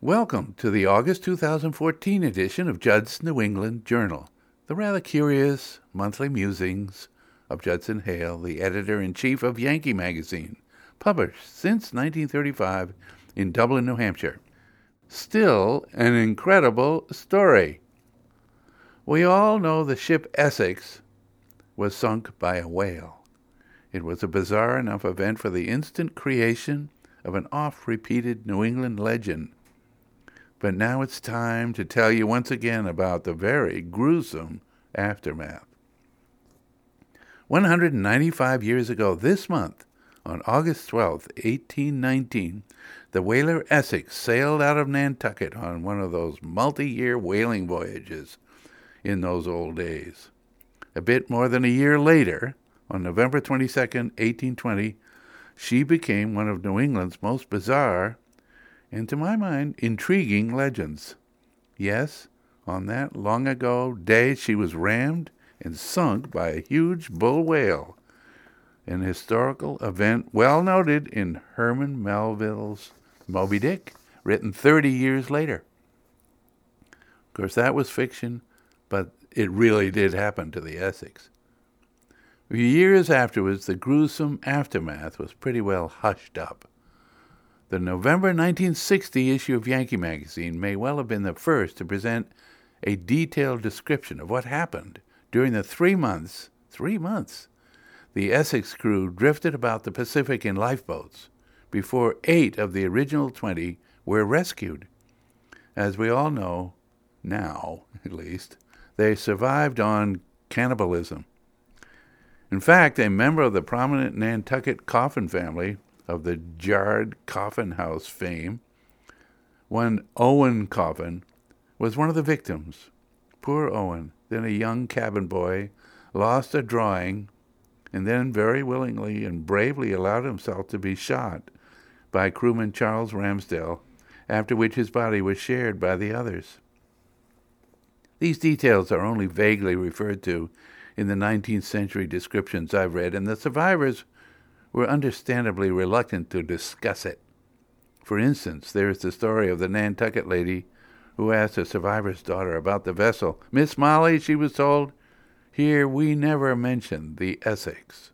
Welcome to the August 2014 edition of Judd's New England Journal, the rather curious monthly musings of Judson Hale, the editor-in-chief of Yankee Magazine, published since 1935 in Dublin, New Hampshire. Still an incredible story. We all know the ship Essex was sunk by a whale. It was a bizarre enough event for the instant creation of an oft-repeated New England legend. But now it's time to tell you once again about the very gruesome aftermath. 195 years ago this month, on August 12, 1819, the whaler Essex sailed out of Nantucket on one of those multi-year whaling voyages in those old days. A bit more than a year later, on November 22, 1820, she became one of New England's most bizarre and, to my mind, intriguing legends. Yes, on that long-ago day she was rammed and sunk by a huge bull whale, an historical event well noted in Herman Melville's Moby Dick, written 30 years later. Of course, that was fiction, but it really did happen to the Essex. Years afterwards, the gruesome aftermath was pretty well hushed up. The November 1960 issue of Yankee Magazine may well have been the first to present a detailed description of what happened during the 3 months the Essex crew drifted about the Pacific in lifeboats before 8 of the original 20 were rescued. As we all know, now at least, they survived on cannibalism. In fact, a member of the prominent Nantucket Coffin family of the Jarred Coffin House fame, one Owen Coffin, was one of the victims. Poor Owen, then a young cabin boy, lost a drawing and then very willingly and bravely allowed himself to be shot by crewman Charles Ramsdell, after which his body was shared by the others. These details are only vaguely referred to in the 19th century descriptions I've read, and the survivors were understandably reluctant to discuss it. For instance, there is the story of the Nantucket lady who asked a survivor's daughter about the vessel. "Miss Molly," she was told, "here we never mention the Essex."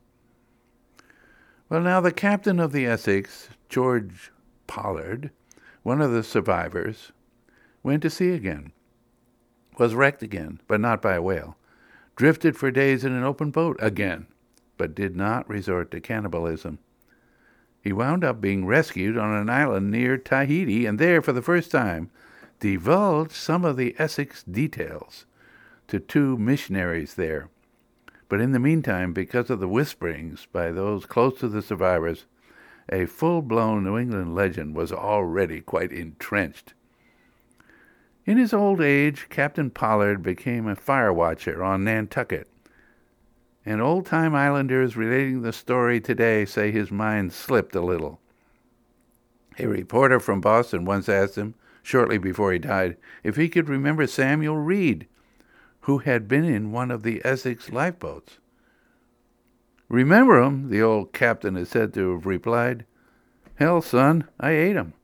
Well, now the captain of the Essex, George Pollard, one of the survivors, went to sea again, was wrecked again, but not by a whale, drifted for days in an open boat again, but did not resort to cannibalism. He wound up being rescued on an island near Tahiti, and there, for the first time, divulged some of the Essex details to 2 missionaries there. But in the meantime, because of the whisperings by those close to the survivors, a full-blown New England legend was already quite entrenched. In his old age, Captain Pollard became a fire watcher on Nantucket, and old-time islanders relating the story today say his mind slipped a little. A reporter from Boston once asked him, shortly before he died, if he could remember Samuel Reed, who had been in one of the Essex lifeboats. "Remember him," the old captain is said to have replied. "Hell, son, I ate him."